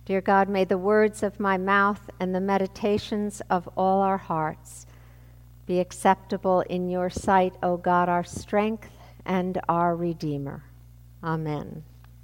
Dear God, may the words of my mouth and the meditations of all our hearts be acceptable in your sight, O God, our strength and our Redeemer. Amen.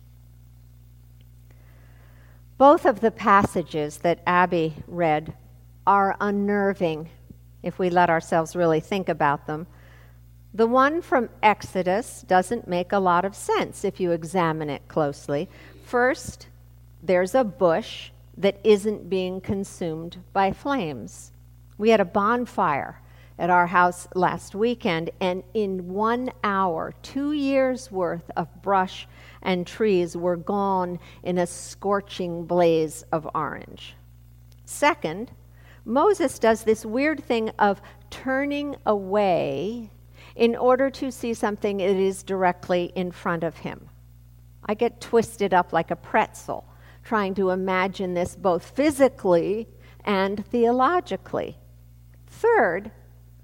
Both of the passages that Abby read are unnerving if we let ourselves really think about them. The one from Exodus doesn't make a lot of sense if you examine it closely. First, there's a bush that isn't being consumed by flames. We had a bonfire at our house last weekend, and in 1 hour, 2 years' worth of brush and trees were gone in a scorching blaze of orange. Second, Moses does this weird thing of turning away in order to see something that is directly in front of him. I get twisted up like a pretzel trying to imagine this both physically and theologically. Third,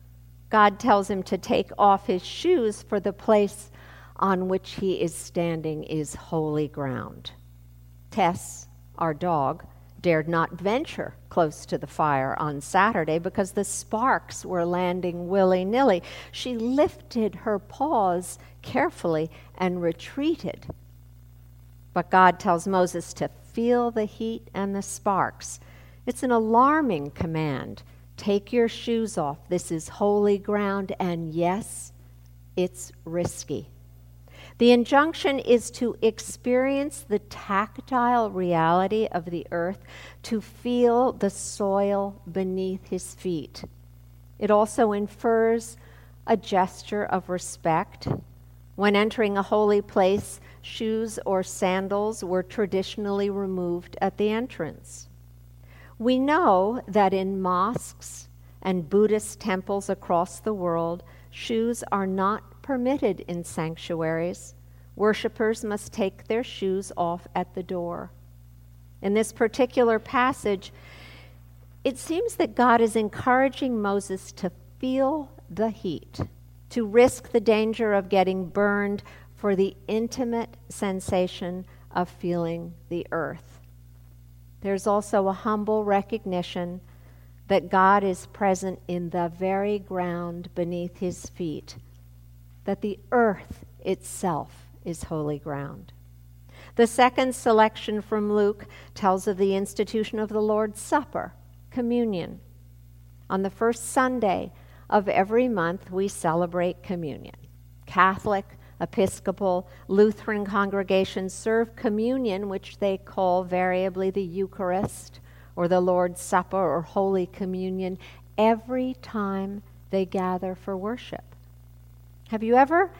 God tells him to take off his shoes, for the place on which he is standing is holy ground. Tess, our dog, dared not venture close to the fire on Saturday because the sparks were landing willy-nilly. She lifted her paws carefully and retreated. But God tells Moses to feel the heat and the sparks. It's an alarming command. Take your shoes off. This is holy ground, and yes, it's risky. The injunction is to experience the tactile reality of the earth, to feel the soil beneath his feet. It also infers a gesture of respect. When entering a holy place, shoes or sandals were traditionally removed at the entrance. We know that in mosques and Buddhist temples across the world, shoes are not permitted in sanctuaries. Worshippers must take their shoes off at the door. In this particular passage, it seems that God is encouraging Moses to feel the heat, to risk the danger of getting burned for the intimate sensation of feeling the earth. There's also a humble recognition that God is present in the very ground beneath his feet, that the earth itself is holy ground. The second selection from Luke tells of the institution of the Lord's Supper, communion. On the first Sunday of every month, we celebrate communion. Catholic, Episcopal, Lutheran congregations serve communion, which they call variably the Eucharist or the Lord's Supper or Holy Communion, every time they gather for worship. Have you ever,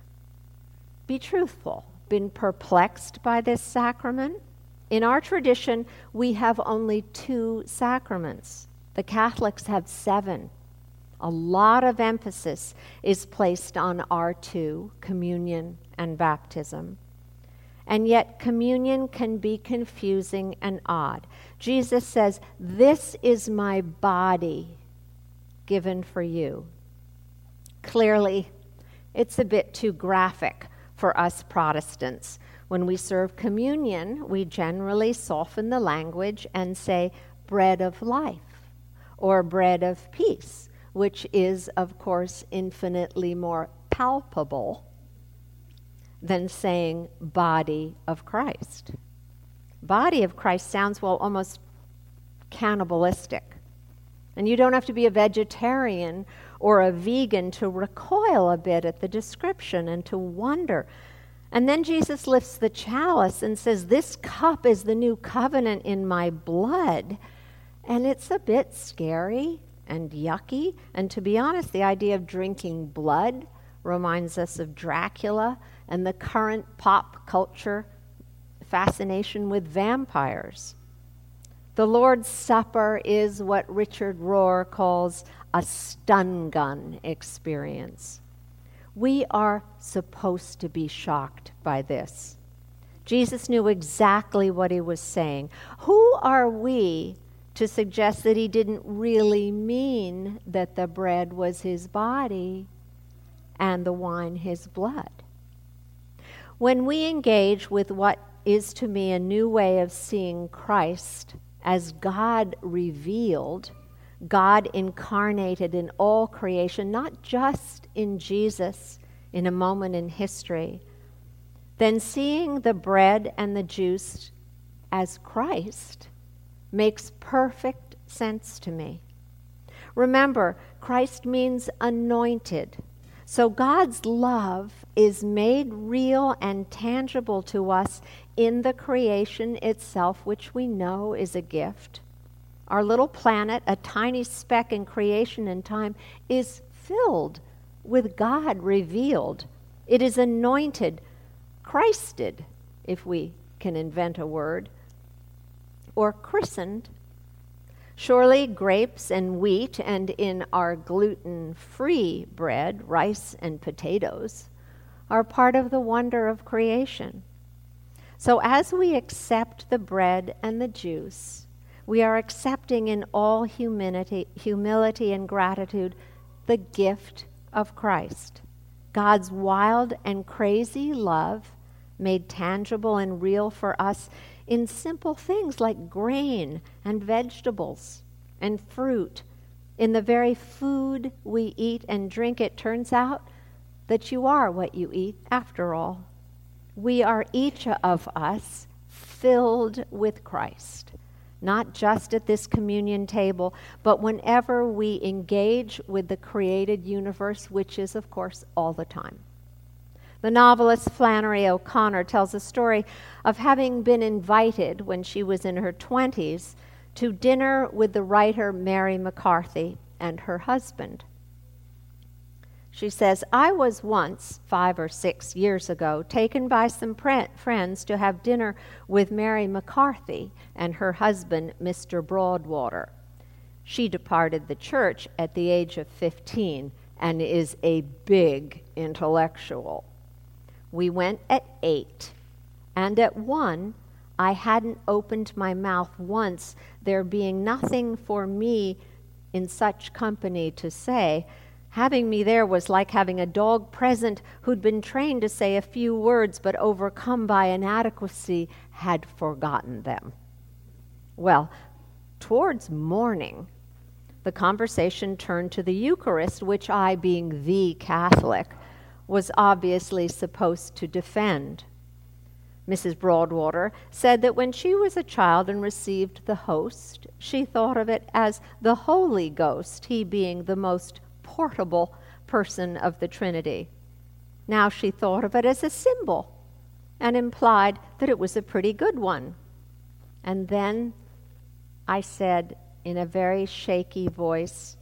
be truthful, been perplexed by this sacrament? In our tradition, we have only 2 sacraments. The Catholics have 7. A lot of emphasis is placed on our 2, communion and baptism. And yet communion can be confusing and odd. Jesus says, "This is my body given for you." Clearly, it's a bit too graphic for us Protestants. When we serve communion, we generally soften the language and say bread of life or bread of peace, which is, of course, infinitely more palpable than saying body of Christ. Body of Christ sounds, well, almost cannibalistic. And you don't have to be a vegetarian or a vegan to recoil a bit at the description and to wonder. And then Jesus lifts the chalice and says, "This cup is the new covenant in my blood." And it's a bit scary and yucky. And to be honest, the idea of drinking blood reminds us of Dracula and the current pop culture fascination with vampires. The Lord's Supper is what Richard Rohr calls a stun gun experience. We are supposed to be shocked by this. Jesus knew exactly what he was saying. Who are we to suggest that he didn't really mean that the bread was his body and the wine his blood? When we engage with what is to me a new way of seeing Christ as God revealed, God incarnated in all creation, not just in Jesus in a moment in history, then seeing the bread and the juice as Christ makes perfect sense to me. Remember, Christ means anointed. So God's love is made real and tangible to us in the creation itself, which we know is a gift. Our little planet, a tiny speck in creation and time, is filled with God revealed. It is anointed, Christed, if we can invent a word, or christened. Surely grapes and wheat, and in our gluten-free bread, rice and potatoes, are part of the wonder of creation. So as we accept the bread and the juice, we are accepting in all humility and gratitude the gift of Christ, God's wild and crazy love made tangible and real for us in simple things like grain and vegetables and fruit. In the very food we eat and drink, it turns out that you are what you eat after all. We are each of us filled with Christ, not just at this communion table, but whenever we engage with the created universe, which is, of course, all the time. The novelist Flannery O'Connor tells a story of having been invited when she was in her 20s to dinner with the writer Mary McCarthy and her husband. She says, "I was once, 5 or 6 years ago, taken by some friends to have dinner with Mary McCarthy and her husband, Mr. Broadwater. She departed the church at the age of 15 and is a big intellectual. We went at 8, and at 1, I hadn't opened my mouth once, there being nothing for me in such company to say. Having me there was like having a dog present who'd been trained to say a few words, but overcome by inadequacy, had forgotten them." Well, towards morning, the conversation turned to the Eucharist, which I, being the Catholic, was obviously supposed to defend. Mrs. Broadwater said that when she was a child and received the host, she thought of it as the Holy Ghost, he being the most portable person of the Trinity. Now she thought of it as a symbol and implied that it was a pretty good one. And then I said in a very shaky voice,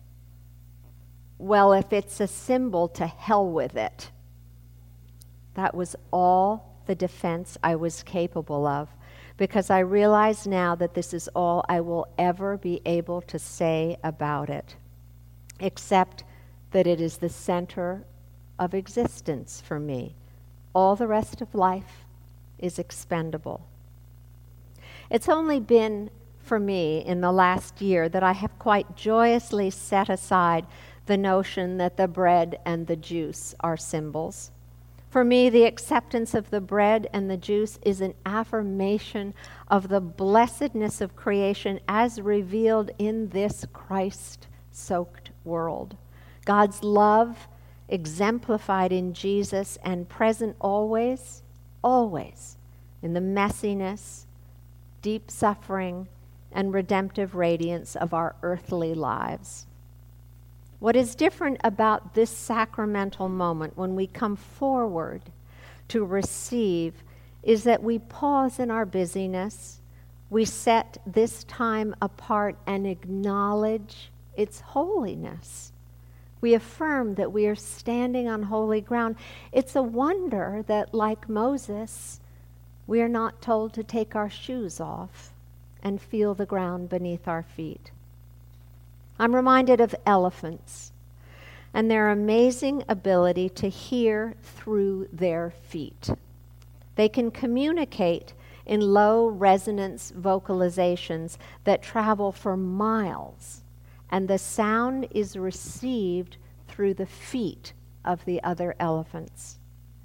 "Well, if it's a symbol, to hell with it." That was all the defense I was capable of, because I realize now that this is all I will ever be able to say about it, except that it is the center of existence for me. All the rest of life is expendable. It's only been for me in the last year that I have quite joyously set aside the notion that the bread and the juice are symbols. For me, the acceptance of the bread and the juice is an affirmation of the blessedness of creation as revealed in this Christ-soaked world. God's love exemplified in Jesus and present always, always in the messiness, deep suffering, and redemptive radiance of our earthly lives. What is different about this sacramental moment when we come forward to receive is that we pause in our busyness, we set this time apart and acknowledge its holiness. We affirm that we are standing on holy ground. It's a wonder that, like Moses, we are not told to take our shoes off and feel the ground beneath our feet. I'm reminded of elephants and their amazing ability to hear through their feet. They can communicate in low resonance vocalizations that travel for miles, and the sound is received through the feet of the other elephants.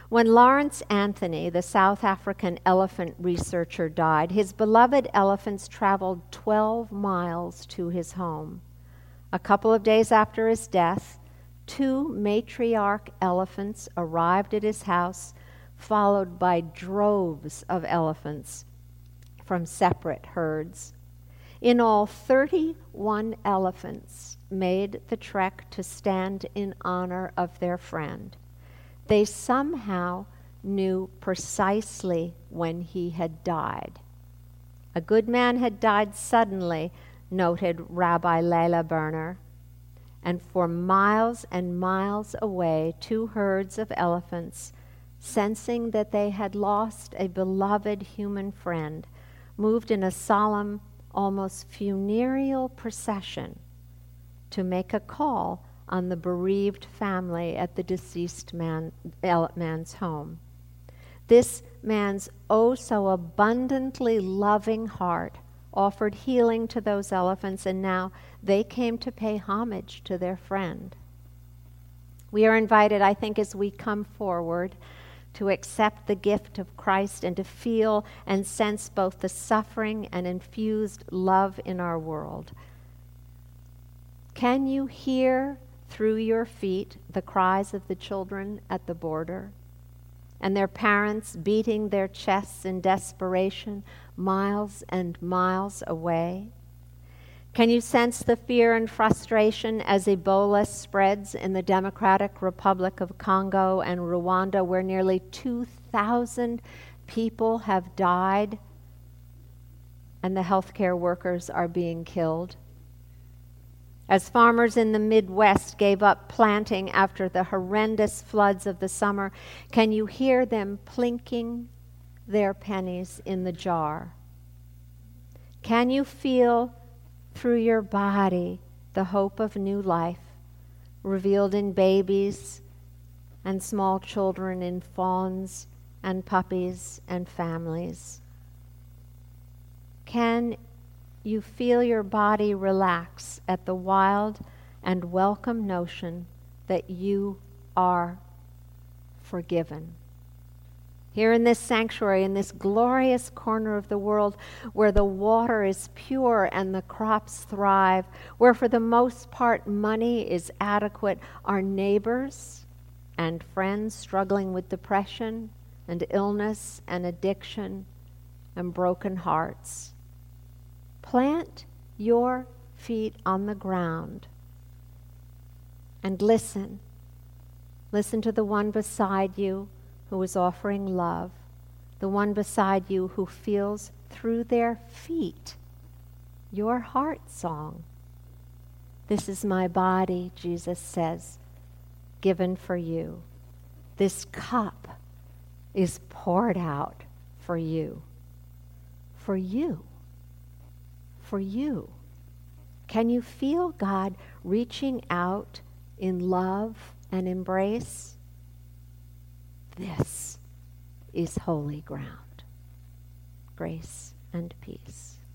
When Lawrence Anthony, the South African elephant researcher, died, his beloved elephants traveled 12 miles to his home. A couple of days after his death, 2 matriarch elephants arrived at his house, followed by droves of elephants from separate herds. In all, 31 elephants made the trek to stand in honor of their friend. They somehow knew precisely when he had died. A good man had died suddenly, noted Rabbi Leila Berner, and for miles and miles away, 2 herds of elephants, sensing that they had lost a beloved human friend, moved in a solemn, almost funereal procession to make a call on the bereaved family at the deceased man's home. This man's oh so abundantly loving heart offered healing to those elephants, and now they came to pay homage to their friend. We are invited, I think, as we come forward, to accept the gift of Christ and to feel and sense both the suffering and infused love in our world. Can you hear through your feet the cries of the children at the border and their parents beating their chests in desperation miles and miles away? Can you sense the fear and frustration as Ebola spreads in the Democratic Republic of Congo and Rwanda, where nearly 2,000 people have died and the healthcare workers are being killed? As farmers in the Midwest gave up planting after the horrendous floods of the summer, can you hear them plinking their pennies in the jar? Can you feel through your body the hope of new life revealed in babies and small children, in fawns and puppies and families? Can you feel your body relax at the wild and welcome notion that you are forgiven? Here in this sanctuary, in this glorious corner of the world where the water is pure and the crops thrive, where for the most part money is adequate, our neighbors and friends struggling with depression and illness and addiction and broken hearts. Plant your feet on the ground and listen. Listen to the one beside you who is offering love, the one beside you who feels through their feet your heart song. This is my body, Jesus says, given for you. This cup is poured out for you. For you. For you. Can you feel God reaching out in love and embrace? This is holy ground. Grace and peace.